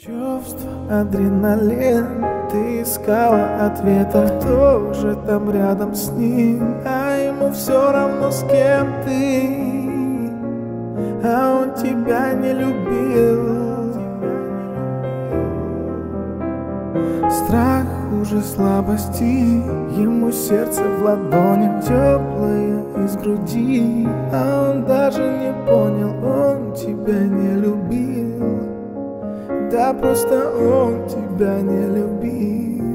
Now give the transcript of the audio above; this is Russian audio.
Чувств, адреналин, ты искала ответа. Кто же там рядом с ним? А ему все равно, с кем ты. А он тебя не любил. Страх хуже слабости, ему сердце в ладони, теплое из груди. А он даже не понял, он тебя не любил. Да просто он тебя не любил.